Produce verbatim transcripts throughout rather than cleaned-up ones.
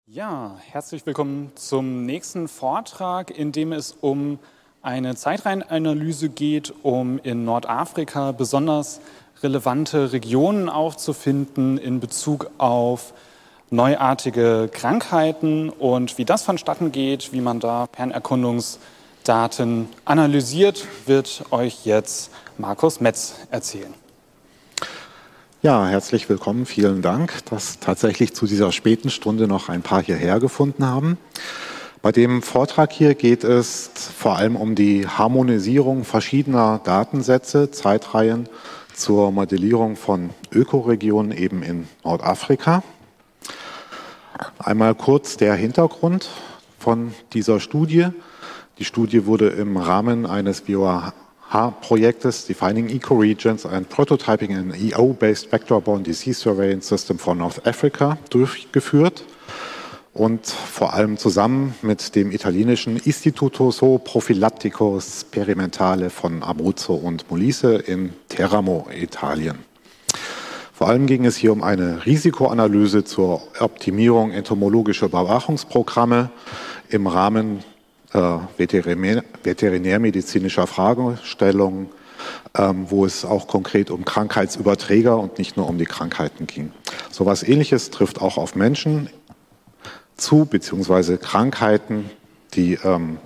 Ja, herzlich willkommen zum nächsten Vortrag, in dem es um eine Zeitreihenanalyse geht, um in Nordafrika besonders relevante Regionen aufzufinden in Bezug auf neuartige Krankheiten und wie das vonstatten geht, wie man da Fernerkundungsdaten analysiert, wird euch jetzt Markus Metz erzählen. Ja, herzlich willkommen. Vielen Dank, dass tatsächlich zu dieser späten Stunde noch ein paar hierher gefunden haben. Bei dem Vortrag hier geht es vor allem um die Harmonisierung verschiedener Datensätze, Zeitreihen zur Modellierung von Ökoregionen eben in Nordafrika. Einmal kurz der Hintergrund von dieser Studie. Die Studie wurde im Rahmen eines V O R-Projektes Defining Ecoregions and Prototyping an E O-Based Vector-Borne Disease Surveillance System for North Africa durchgeführt und vor allem zusammen mit dem italienischen Istituto Zooprofilattico Sperimentale von Abruzzo und Molise in Teramo, Italien. Vor allem ging es hier um eine Risikoanalyse zur Optimierung entomologischer Überwachungsprogramme im Rahmen äh, Veterinär, veterinärmedizinischer Fragestellungen, ähm, wo es auch konkret um Krankheitsüberträger und nicht nur um die Krankheiten ging. So etwas Ähnliches trifft auch auf Menschen zu, beziehungsweise Krankheiten, die ähm,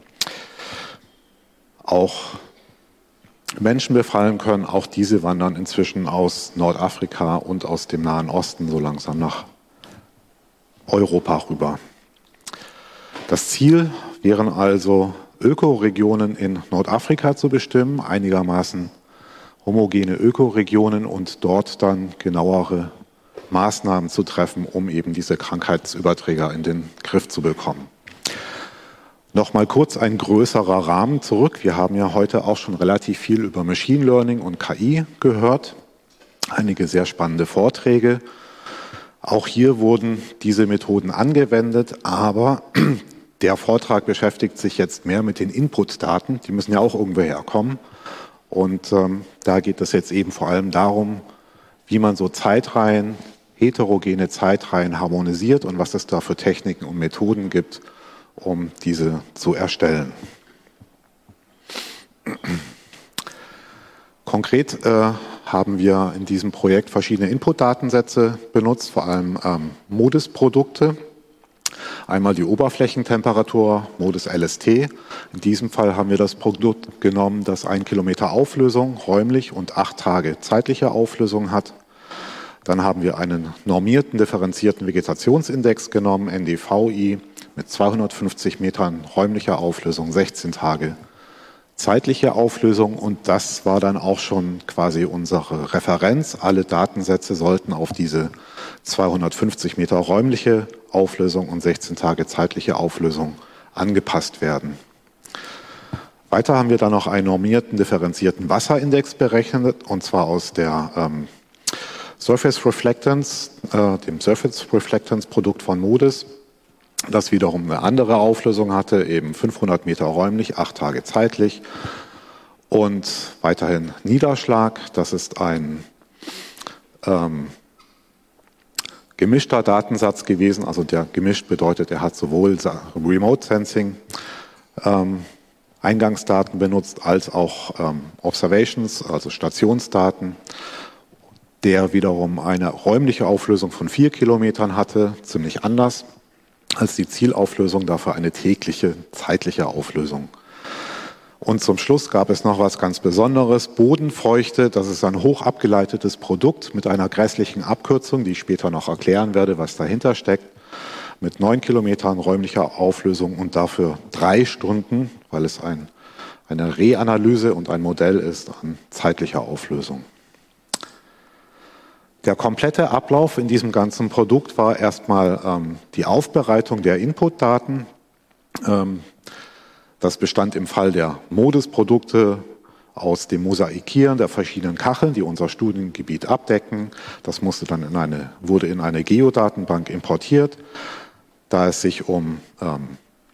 auch Menschen befallen können. Auch diese wandern inzwischen aus Nordafrika und aus dem Nahen Osten so langsam nach Europa rüber. Das Ziel wären also, Ökoregionen in Nordafrika zu bestimmen, einigermaßen homogene Ökoregionen und dort dann genauere Maßnahmen zu treffen, um eben diese Krankheitsüberträger in den Griff zu bekommen. Nochmal kurz ein größerer Rahmen zurück. Wir haben ja heute auch schon relativ viel über Machine Learning und K I gehört. Einige sehr spannende Vorträge. Auch hier wurden diese Methoden angewendet, aber der Vortrag beschäftigt sich jetzt mehr mit den Inputdaten. Die müssen ja auch irgendwo herkommen. Und ähm, da geht es jetzt eben vor allem darum, wie man so Zeitreihen, heterogene Zeitreihen harmonisiert und was es da für Techniken und Methoden gibt, um diese zu erstellen. Konkret äh, haben wir in diesem Projekt verschiedene Input-Datensätze benutzt, vor allem ähm, MODIS-Produkte. Einmal die Oberflächentemperatur, MODIS L S T. In diesem Fall haben wir das Produkt genommen, das ein Kilometer Auflösung räumlich und acht Tage zeitliche Auflösung hat. Dann haben wir einen normierten, differenzierten Vegetationsindex genommen, N D V I, mit zweihundertfünfzig Metern räumlicher Auflösung, sechzehn Tage zeitliche Auflösung. Und das war dann auch schon quasi unsere Referenz. Alle Datensätze sollten auf diese zweihundertfünfzig Meter räumliche Auflösung und sechzehn Tage zeitliche Auflösung angepasst werden. Weiter haben wir dann noch einen normierten, differenzierten Wasserindex berechnet, und zwar aus der ähm, Surface Reflectance, äh, dem Surface Reflectance Produkt von MODIS, das wiederum eine andere Auflösung hatte, eben fünfhundert Meter räumlich, acht Tage zeitlich, und weiterhin Niederschlag. Das ist ein ähm, gemischter Datensatz gewesen, also der gemischt bedeutet, er hat sowohl Remote Sensing ähm, Eingangsdaten benutzt, als auch ähm, Observations, also Stationsdaten, der wiederum eine räumliche Auflösung von vier Kilometern hatte, ziemlich anders als die Zielauflösung, dafür eine tägliche zeitliche Auflösung. Und zum Schluss gab es noch was ganz Besonderes, Bodenfeuchte. Das ist ein hoch abgeleitetes Produkt mit einer grässlichen Abkürzung, die ich später noch erklären werde, was dahinter steckt, mit neun Kilometern räumlicher Auflösung und dafür drei Stunden, weil es ein, eine Reanalyse und ein Modell ist, an zeitlicher Auflösung. Der komplette Ablauf in diesem ganzen Produkt war erstmal ähm, die Aufbereitung der Inputdaten. Ähm, das bestand im Fall der MODIS-Produkte aus dem Mosaikieren der verschiedenen Kacheln, die unser Studiengebiet abdecken. Das musste dann in eine, wurde in eine Geodatenbank importiert. Da es sich um ähm,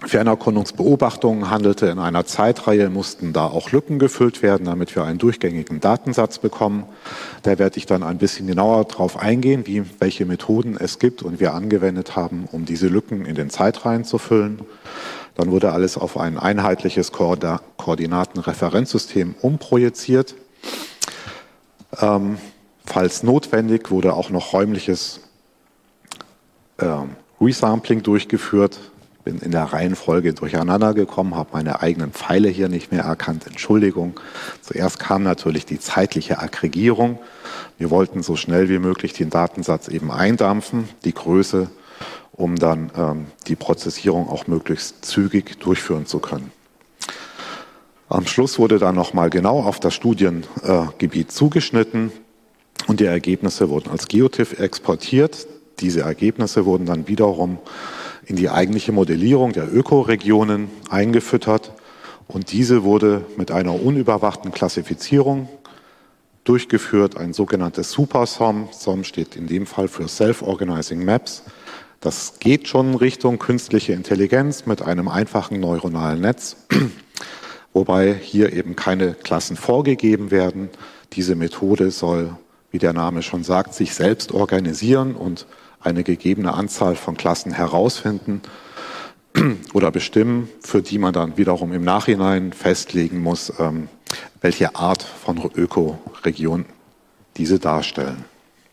Fernerkundungsbeobachtungen handelte in einer Zeitreihe, mussten da auch Lücken gefüllt werden, damit wir einen durchgängigen Datensatz bekommen. Da werde ich dann ein bisschen genauer darauf eingehen, wie, welche Methoden es gibt und wir angewendet haben, um diese Lücken in den Zeitreihen zu füllen. Dann wurde alles auf ein einheitliches Koordinatenreferenzsystem umprojiziert. Ähm, falls notwendig, wurde auch noch räumliches äh, Resampling durchgeführt. Bin in der Reihenfolge durcheinander gekommen, habe meine eigenen Pfeile hier nicht mehr erkannt. Entschuldigung. Zuerst kam natürlich die zeitliche Aggregierung. Wir wollten so schnell wie möglich den Datensatz eben eindampfen, die Größe, um dann ähm, die Prozessierung auch möglichst zügig durchführen zu können. Am Schluss wurde dann nochmal genau auf das Studiengebiet äh, zugeschnitten und die Ergebnisse wurden als GeoTIFF exportiert. Diese Ergebnisse wurden dann wiederum in die eigentliche Modellierung der Ökoregionen eingefüttert und diese wurde mit einer unüberwachten Klassifizierung durchgeführt, ein sogenanntes SuperSOM. SOM steht in dem Fall für Self-Organizing Maps. Das geht schon in Richtung künstliche Intelligenz mit einem einfachen neuronalen Netz, wobei hier eben keine Klassen vorgegeben werden. Diese Methode soll, wie der Name schon sagt, sich selbst organisieren und eine gegebene Anzahl von Klassen herausfinden oder bestimmen, für die man dann wiederum im Nachhinein festlegen muss, welche Art von Ökoregion diese darstellen.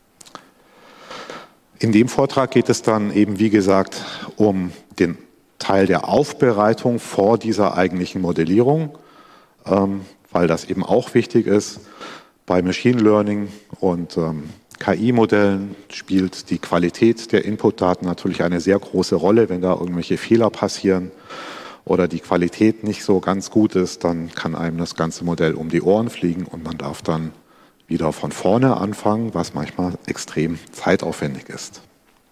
In dem Vortrag geht es dann eben, wie gesagt, um den Teil der Aufbereitung vor dieser eigentlichen Modellierung, weil das eben auch wichtig ist. Bei Machine Learning und K I-Modellen spielt die Qualität der Inputdaten natürlich eine sehr große Rolle. Wenn da irgendwelche Fehler passieren oder die Qualität nicht so ganz gut ist, dann kann einem das ganze Modell um die Ohren fliegen und man darf dann wieder von vorne anfangen, was manchmal extrem zeitaufwendig ist.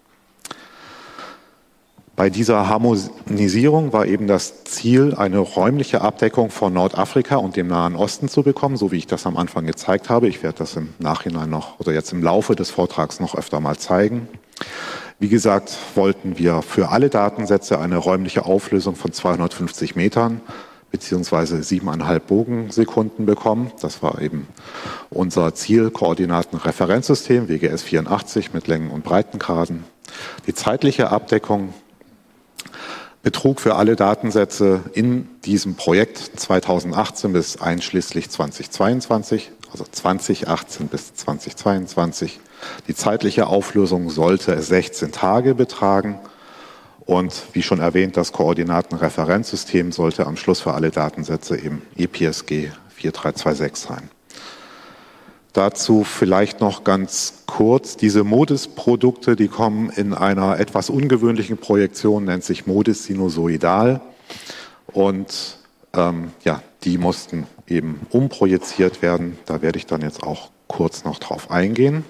Bei dieser Harmonisierung war eben das Ziel, eine räumliche Abdeckung von Nordafrika und dem Nahen Osten zu bekommen, so wie ich das am Anfang gezeigt habe. Ich werde das im Nachhinein noch oder jetzt im Laufe des Vortrags noch öfter mal zeigen. Wie gesagt, wollten wir für alle Datensätze eine räumliche Auflösung von zweihundertfünfzig Metern beziehungsweise siebeneinhalb Bogensekunden bekommen. Das war eben unser Zielkoordinatenreferenzsystem W G S vierundachtzig mit Längen- und Breitengraden. Die zeitliche Abdeckung betrug für alle Datensätze in diesem Projekt zweitausendachtzehn bis einschließlich zweitausendzweiundzwanzig, also zweitausendachtzehn bis zweitausendzweiundzwanzig. Die zeitliche Auflösung sollte sechzehn Tage betragen und wie schon erwähnt, das Koordinatenreferenzsystem sollte am Schluss für alle Datensätze eben E P S G vier drei zwei sechs sein. Dazu vielleicht noch ganz kurz, diese MODIS-Produkte, die kommen in einer etwas ungewöhnlichen Projektion, nennt sich MODIS sinusoidal und ähm, ja, die mussten eben umprojiziert werden. Da werde ich dann jetzt auch kurz noch drauf eingehen.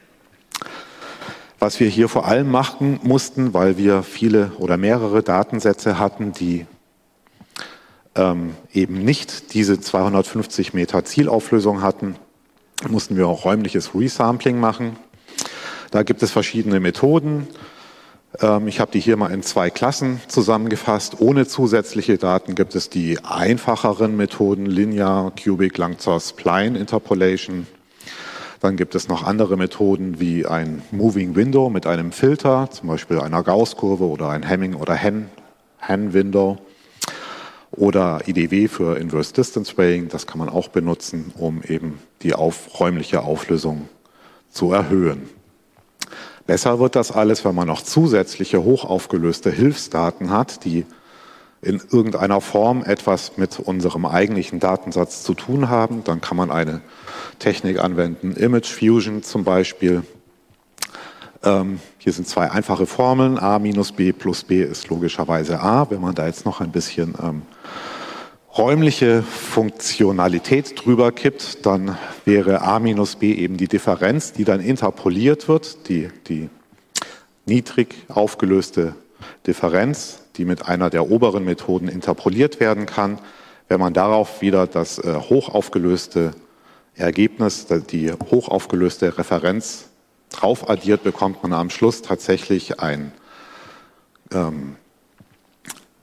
Was wir hier vor allem machen mussten, weil wir viele oder mehrere Datensätze hatten, die ähm, eben nicht diese zweihundertfünfzig Meter Zielauflösung hatten, mussten wir auch räumliches Resampling machen. Da gibt es verschiedene Methoden. Ich habe die hier mal in zwei Klassen zusammengefasst. Ohne zusätzliche Daten gibt es die einfacheren Methoden, Linear, Cubic, Langzor, Spline Interpolation. Dann gibt es noch andere Methoden wie ein Moving Window mit einem Filter, zum Beispiel einer Gauss-Kurve oder ein Hamming- oder Hen-Window. Oder I D W für Inverse Distance Weighing, das kann man auch benutzen, um eben die auf, räumliche Auflösung zu erhöhen. Besser wird das alles, wenn man noch zusätzliche hochaufgelöste Hilfsdaten hat, die in irgendeiner Form etwas mit unserem eigentlichen Datensatz zu tun haben. Dann kann man eine Technik anwenden, Image Fusion zum Beispiel. Ähm, hier sind zwei einfache Formeln, a minus b plus b ist logischerweise a. Wenn man da jetzt noch ein bisschen ähm, räumliche Funktionalität drüber kippt, dann wäre a minus b eben die Differenz, die dann interpoliert wird, die, die niedrig aufgelöste Differenz, die mit einer der oberen Methoden interpoliert werden kann. Wenn man darauf wieder das äh, hochaufgelöste Ergebnis, die hochaufgelöste Referenz drauf addiert, bekommt man am Schluss tatsächlich ein, ähm,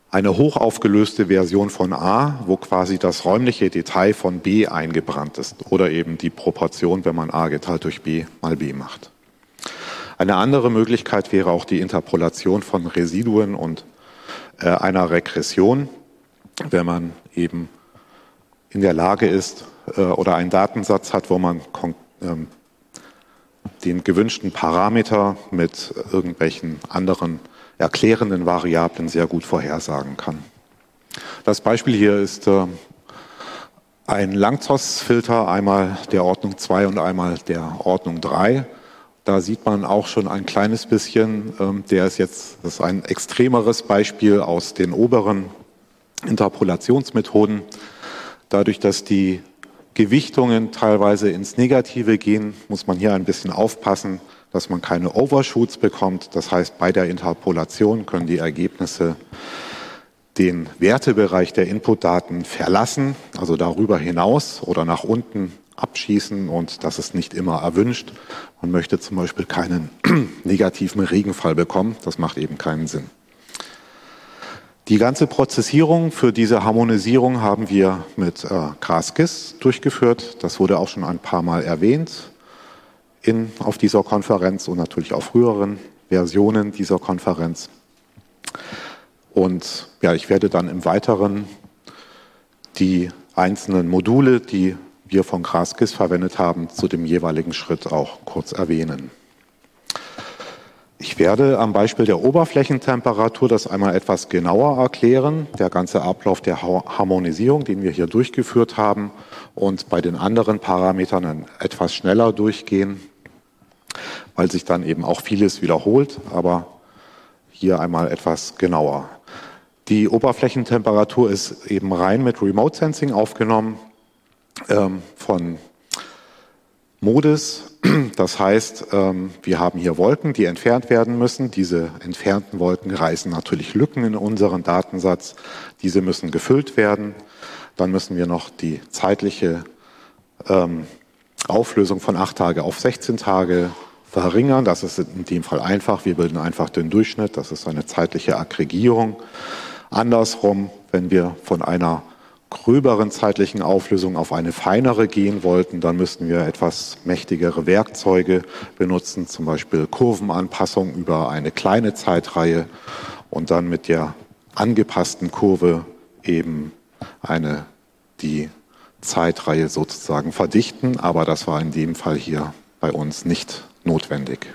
eine hochaufgelöste Version von A, wo quasi das räumliche Detail von B eingebrannt ist oder eben die Proportion, wenn man A geteilt durch B mal B macht. Eine andere Möglichkeit wäre auch die Interpolation von Residuen und äh, einer Regression, wenn man eben in der Lage ist äh, oder einen Datensatz hat, wo man ähm, den gewünschten Parameter mit irgendwelchen anderen erklärenden Variablen sehr gut vorhersagen kann. Das Beispiel hier ist äh, ein Langzos-Filter, einmal der Ordnung zwei und einmal der Ordnung drei. Da sieht man auch schon ein kleines bisschen, ähm, der ist jetzt, das ist ein extremeres Beispiel aus den oberen Interpolationsmethoden. Dadurch, dass die Gewichtungen teilweise ins Negative gehen, muss man hier ein bisschen aufpassen, dass man keine Overshoots bekommt. Das heißt, bei der Interpolation können die Ergebnisse den Wertebereich der Inputdaten verlassen, also darüber hinaus oder nach unten abschießen, und das ist nicht immer erwünscht. Man möchte zum Beispiel keinen negativen Regenfall bekommen, das macht eben keinen Sinn. Die ganze Prozessierung für diese Harmonisierung haben wir mit äh, GraphGIS durchgeführt. Das wurde auch schon ein paar Mal erwähnt in, auf dieser Konferenz und natürlich auch früheren Versionen dieser Konferenz. Und ja, ich werde dann im Weiteren die einzelnen Module, die wir von GraphGIS verwendet haben, zu dem jeweiligen Schritt auch kurz erwähnen. Ich werde am Beispiel der Oberflächentemperatur das einmal etwas genauer erklären, der ganze Ablauf der Harmonisierung, den wir hier durchgeführt haben, und bei den anderen Parametern dann etwas schneller durchgehen, weil sich dann eben auch vieles wiederholt, aber hier einmal etwas genauer. Die Oberflächentemperatur ist eben rein mit Remote Sensing aufgenommen ähm, von MODIS. Das heißt, ähm, wir haben hier Wolken, die entfernt werden müssen. Diese entfernten Wolken reißen natürlich Lücken in unseren Datensatz. Diese müssen gefüllt werden. Dann müssen wir noch die zeitliche ähm, Auflösung von acht Tage auf sechzehn Tage verringern. Das ist in dem Fall einfach. Wir bilden einfach den Durchschnitt. Das ist eine zeitliche Aggregierung. Andersrum, wenn wir von einer gröberen zeitlichen Auflösung auf eine feinere gehen wollten, dann müssten wir etwas mächtigere Werkzeuge benutzen, zum Beispiel Kurvenanpassung über eine kleine Zeitreihe und dann mit der angepassten Kurve eben eine, die Zeitreihe sozusagen verdichten, aber das war in dem Fall hier bei uns nicht notwendig.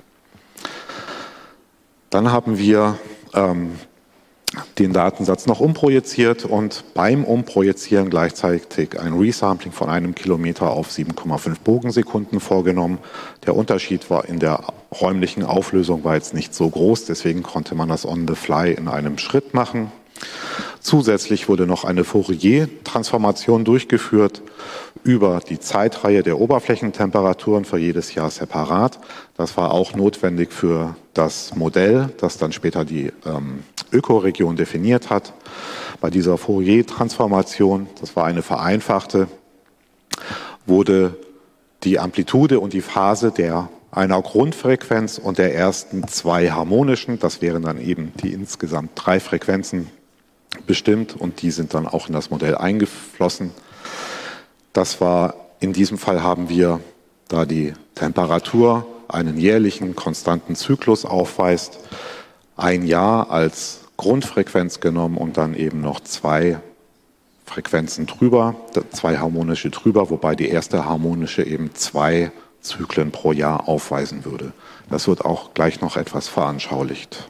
Dann haben wir ähm, den Datensatz noch umprojiziert und beim Umprojizieren gleichzeitig ein Resampling von einem Kilometer auf sieben Komma fünf Bogensekunden vorgenommen. Der Unterschied war in der räumlichen Auflösung war jetzt nicht so groß, deswegen konnte man das on the fly in einem Schritt machen. Zusätzlich wurde noch eine Fourier-Transformation durchgeführt über die Zeitreihe der Oberflächentemperaturen für jedes Jahr separat. Das war auch notwendig für das Modell, das dann später die ähm, Ökoregion definiert hat. Bei dieser Fourier-Transformation, das war eine vereinfachte, wurde die Amplitude und die Phase der einer Grundfrequenz und der ersten zwei harmonischen, das wären dann eben die insgesamt drei Frequenzen, bestimmt, und die sind dann auch in das Modell eingeflossen. Das war, in diesem Fall haben wir, da die Temperatur einen jährlichen konstanten Zyklus aufweist, ein Jahr als Grundfrequenz genommen und dann eben noch zwei Frequenzen drüber, zwei harmonische drüber, wobei die erste harmonische eben zwei Zyklen pro Jahr aufweisen würde. Das wird auch gleich noch etwas veranschaulicht.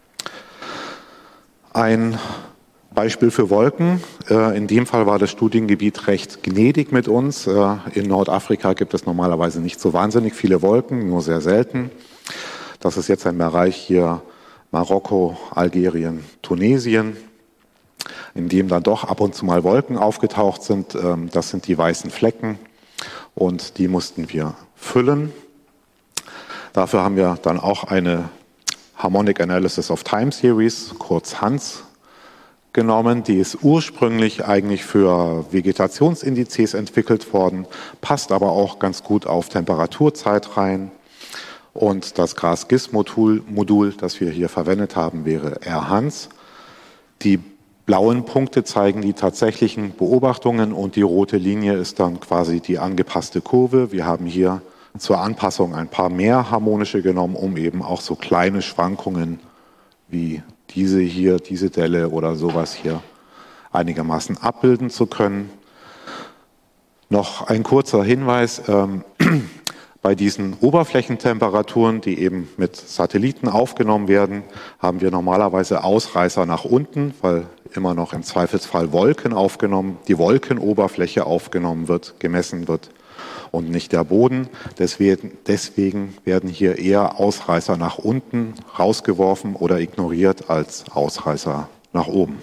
Ein Beispiel für Wolken. In dem Fall war das Studiengebiet recht gnädig mit uns. In Nordafrika gibt es normalerweise nicht so wahnsinnig viele Wolken, nur sehr selten. Das ist jetzt ein Bereich hier Marokko, Algerien, Tunesien, in dem dann doch ab und zu mal Wolken aufgetaucht sind. Das sind die weißen Flecken und die mussten wir füllen. Dafür haben wir dann auch eine Harmonic Analysis of Time Series, kurz HANS, genommen. Die ist ursprünglich eigentlich für Vegetationsindizes entwickelt worden, passt aber auch ganz gut auf Temperaturzeitreihen. Und das GraphGIS-Modul, Modul, das wir hier verwendet haben, wäre R HANS. Die blauen Punkte zeigen die tatsächlichen Beobachtungen und die rote Linie ist dann quasi die angepasste Kurve. Wir haben hier zur Anpassung ein paar mehr harmonische genommen, um eben auch so kleine Schwankungen wie diese hier, diese Delle oder sowas hier einigermaßen abbilden zu können. Noch ein kurzer Hinweis, ähm, bei diesen Oberflächentemperaturen, die eben mit Satelliten aufgenommen werden, haben wir normalerweise Ausreißer nach unten, weil immer noch im Zweifelsfall Wolken aufgenommen, die Wolkenoberfläche aufgenommen wird, gemessen wird und nicht der Boden. Deswegen, deswegen werden hier eher Ausreißer nach unten rausgeworfen oder ignoriert als Ausreißer nach oben.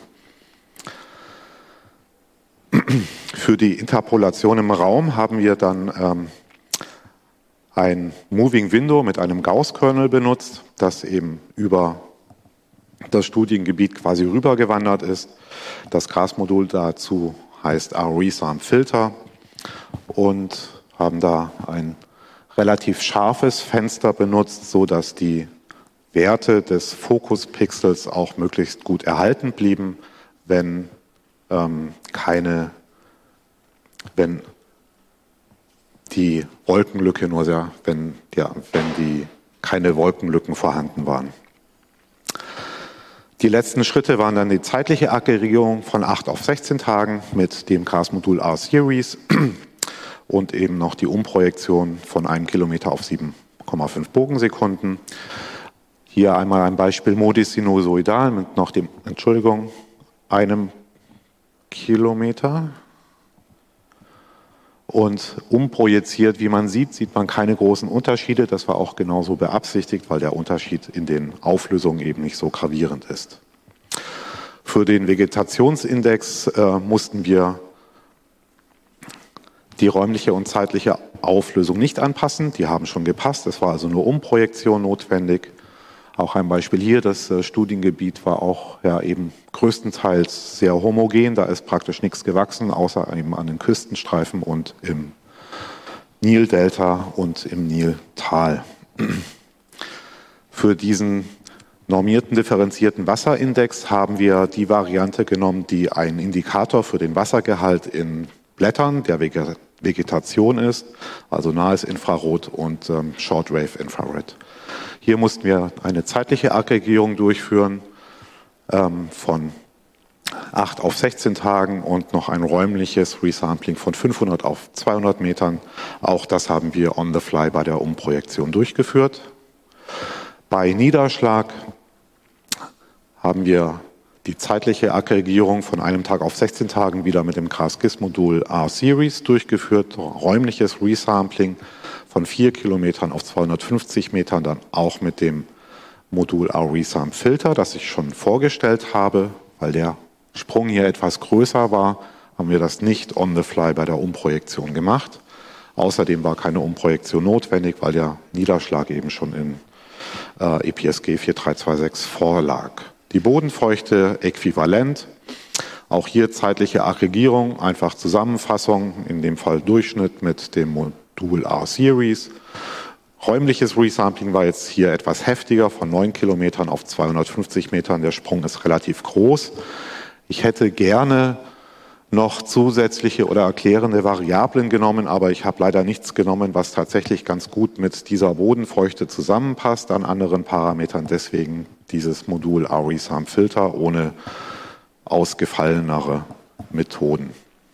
Für die Interpolation im Raum haben wir dann ähm, ein Moving Window mit einem Gauss-Kernel benutzt, das eben über das Studiengebiet quasi rübergewandert ist. Das Grasmodul dazu heißt R-Resam Filter und haben da ein relativ scharfes Fenster benutzt, sodass die Werte des Fokuspixels auch möglichst gut erhalten blieben, wenn ähm, keine, wenn die Wolkenlücke nur sehr, wenn, ja, wenn die keine Wolkenlücken vorhanden waren. Die letzten Schritte waren dann die zeitliche Aggregierung von acht auf sechzehn Tagen mit dem Grasmodul R-Series und eben noch die Umprojektion von einem Kilometer auf sieben Komma fünf Bogensekunden. Hier einmal ein Beispiel Modi sinusoidal mit noch dem, Entschuldigung, einem Kilometer. Und umprojiziert, wie man sieht, sieht man keine großen Unterschiede. Das war auch genauso beabsichtigt, weil der Unterschied in den Auflösungen eben nicht so gravierend ist. Für den Vegetationsindex äh, mussten wir die räumliche und zeitliche Auflösung nicht anpassen. Die haben schon gepasst. Es war also nur Umprojektion notwendig. Auch ein Beispiel hier, das äh, Studiengebiet war auch ja, eben größtenteils sehr homogen, da ist praktisch nichts gewachsen, außer eben an den Küstenstreifen und im Nildelta und im Niltal. Für diesen normierten differenzierten Wasserindex haben wir die Variante genommen, die ein Indikator für den Wassergehalt in Blättern der Vegetation ist, also nahes Infrarot und ähm, Shortwave Infrared. Hier mussten wir eine zeitliche Aggregierung durchführen ähm, von acht auf sechzehn Tagen und noch ein räumliches Resampling von fünfhundert auf zweihundert Metern. Auch das haben wir on the fly bei der Umprojektion durchgeführt. Bei Niederschlag haben wir die zeitliche Aggregierung von einem Tag auf sechzehn Tagen wieder mit dem GRAS-GIS-Modul R-Series durchgeführt, räumliches Resampling von vier Kilometern auf zweihundertfünfzig Metern, dann auch mit dem Modul R-Resam Filter, das ich schon vorgestellt habe. Weil der Sprung hier etwas größer war, haben wir das nicht on the fly bei der Umprojektion gemacht. Außerdem war keine Umprojektion notwendig, weil der Niederschlag eben schon in äh, E P S G vier drei zwei sechs vorlag. Die Bodenfeuchte äquivalent. Auch hier zeitliche Aggregierung, einfach Zusammenfassung, in dem Fall Durchschnitt mit dem Modul R-Series. Räumliches Resampling war jetzt hier etwas heftiger, von neun Kilometern auf zweihundertfünfzig Metern. Der Sprung ist relativ groß. Ich hätte gerne noch zusätzliche oder erklärende Variablen genommen, aber ich habe leider nichts genommen, was tatsächlich ganz gut mit dieser Bodenfeuchte zusammenpasst an anderen Parametern. Deswegen dieses Modul R-Resam Filter ohne ausgefallenere Methoden.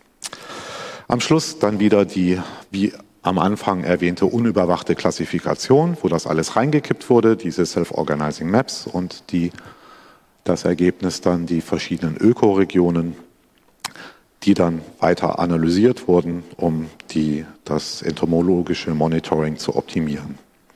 Am Schluss dann wieder die, wie am Anfang erwähnte, unüberwachte Klassifikation, wo das alles reingekippt wurde, diese Self-Organizing Maps und die, das Ergebnis dann die verschiedenen Ökoregionen, die dann weiter analysiert wurden, um die, das entomologische Monitoring zu optimieren.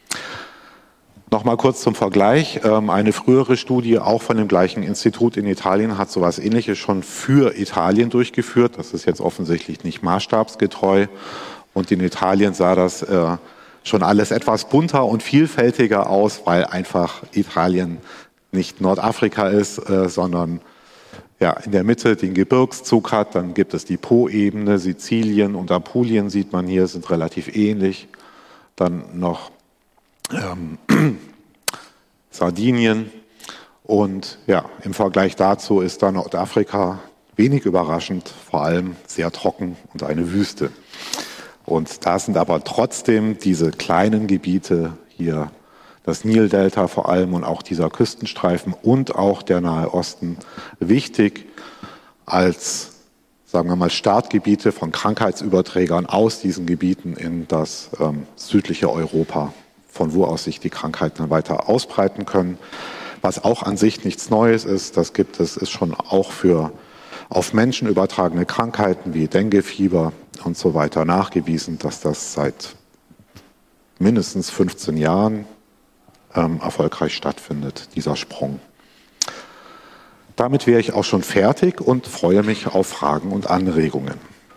Nochmal kurz zum Vergleich. Eine frühere Studie, auch von dem gleichen Institut in Italien, hat sowas Ähnliches schon für Italien durchgeführt. Das ist jetzt offensichtlich nicht maßstabsgetreu. Und in Italien sah das äh, schon alles etwas bunter und vielfältiger aus, weil einfach Italien nicht Nordafrika ist, äh, sondern ja, in der Mitte den Gebirgszug hat. Dann gibt es die Po-Ebene, Sizilien und Apulien sieht man hier, sind relativ ähnlich. Dann noch ähm, Sardinien Und ja, im Vergleich dazu ist dann Nordafrika wenig überraschend, vor allem sehr trocken und eine Wüste. Und da sind aber trotzdem diese kleinen Gebiete hier, das Nildelta vor allem und auch dieser Küstenstreifen und auch der Nahe Osten wichtig als, sagen wir mal, Startgebiete von Krankheitsüberträgern aus diesen Gebieten in das ähm, südliche Europa, von wo aus sich die Krankheiten dann weiter ausbreiten können. Was auch an sich nichts Neues ist, das gibt es, ist schon auch für auf Menschen übertragene Krankheiten wie Denguefieber und so weiter nachgewiesen, dass das seit mindestens fünfzehn Jahren ähm, erfolgreich stattfindet, dieser Sprung. Damit wäre ich auch schon fertig und freue mich auf Fragen und Anregungen.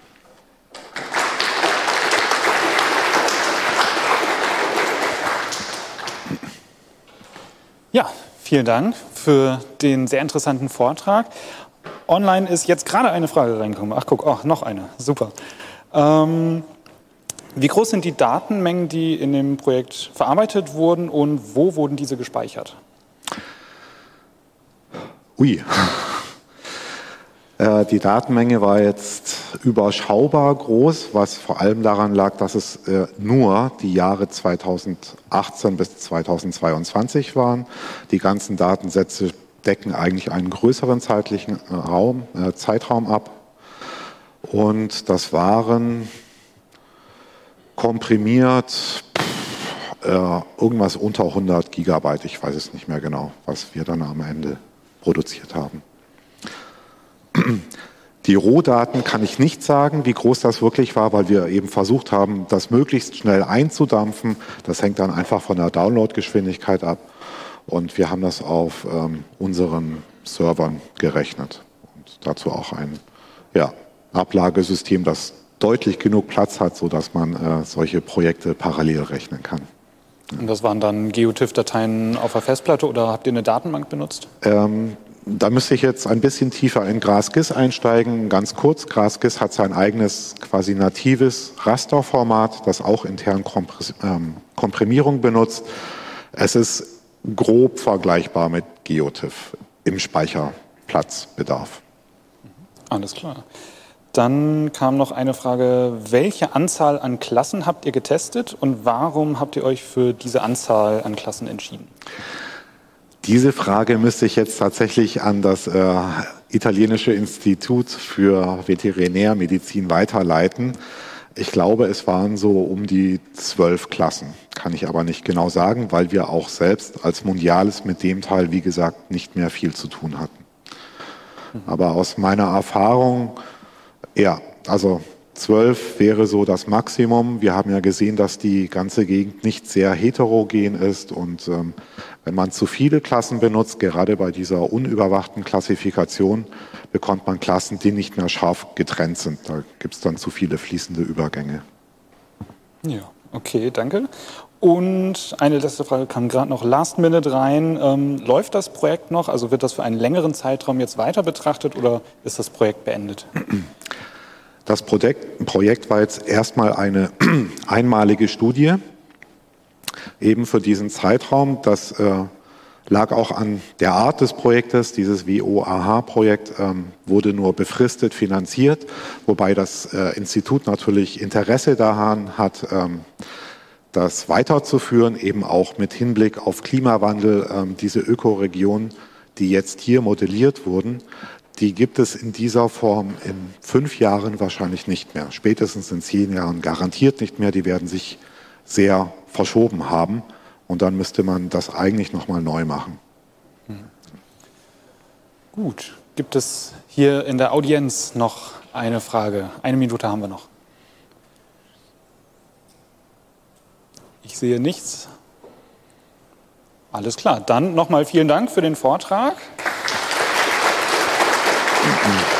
Ja, vielen Dank für den sehr interessanten Vortrag. Online ist jetzt gerade eine Frage reingekommen. Ach guck, oh, noch eine. Super. Ähm, wie groß sind die Datenmengen, die in dem Projekt verarbeitet wurden und wo wurden diese gespeichert? Ui. äh, die Datenmenge war jetzt überschaubar groß, was vor allem daran lag, dass es äh, nur die Jahre zweitausendachtzehn bis zweitausendzweiundzwanzig waren. Die ganzen Datensätze decken eigentlich einen größeren zeitlichen Raum, äh, Zeitraum ab. Und das waren komprimiert pff, äh, irgendwas unter hundert Gigabyte. Ich weiß es nicht mehr genau, was wir dann am Ende produziert haben. Die Rohdaten kann ich nicht sagen, wie groß das wirklich war, weil wir eben versucht haben, das möglichst schnell einzudampfen. Das hängt dann einfach von der Downloadgeschwindigkeit ab. Und wir haben das auf ähm, unseren Servern gerechnet. Und dazu auch ein ja, Ablagesystem, das deutlich genug Platz hat, sodass man äh, solche Projekte parallel rechnen kann. Und das waren dann GeoTIFF-Dateien auf der Festplatte oder habt ihr eine Datenbank benutzt? Ähm, da müsste ich jetzt ein bisschen tiefer in GraphGIS einsteigen. Ganz kurz, GraphGIS hat sein eigenes quasi natives Rasterformat, das auch intern Kompr- ähm, Komprimierung benutzt. Es ist grob vergleichbar mit GeoTIFF im Speicherplatzbedarf. Alles klar. Dann kam noch eine Frage, welche Anzahl an Klassen habt ihr getestet und warum habt ihr euch für diese Anzahl an Klassen entschieden? Diese Frage müsste ich jetzt tatsächlich an das äh, italienische Institut für Veterinärmedizin weiterleiten. Ich glaube, es waren so um die zwölf Klassen, kann ich aber nicht genau sagen, weil wir auch selbst als Mundiales mit dem Teil, wie gesagt, nicht mehr viel zu tun hatten. Mhm. Aber aus meiner Erfahrung, ja, also zwölf wäre so das Maximum. Wir haben ja gesehen, dass die ganze Gegend nicht sehr heterogen ist und ähm, wenn man zu viele Klassen benutzt, gerade bei dieser unüberwachten Klassifikation, bekommt man Klassen, die nicht mehr scharf getrennt sind. Da gibt es dann zu viele fließende Übergänge. Ja, okay, danke. Und eine letzte Frage kam gerade noch last minute rein. Ähm, läuft das Projekt noch? Also wird das für einen längeren Zeitraum jetzt weiter betrachtet oder ist das Projekt beendet? Das Projekt, Projekt war jetzt erstmal eine einmalige Studie, eben für diesen Zeitraum. Das äh, lag auch an der Art des Projektes. Dieses W O A H-Projekt ähm, wurde nur befristet finanziert, wobei das äh, Institut natürlich Interesse daran hat, ähm, das weiterzuführen, eben auch mit Hinblick auf Klimawandel. Ähm, diese Ökoregionen, die jetzt hier modelliert wurden, die gibt es in dieser Form in fünf Jahren wahrscheinlich nicht mehr. Spätestens in zehn Jahren garantiert nicht mehr. Die werden sich sehr verschoben haben. Und dann müsste man das eigentlich nochmal neu machen. Hm. Gut. Gibt es hier in der Audienz noch eine Frage? Eine Minute haben wir noch. Ich sehe nichts. Alles klar. Dann nochmal vielen Dank für den Vortrag. Mhm.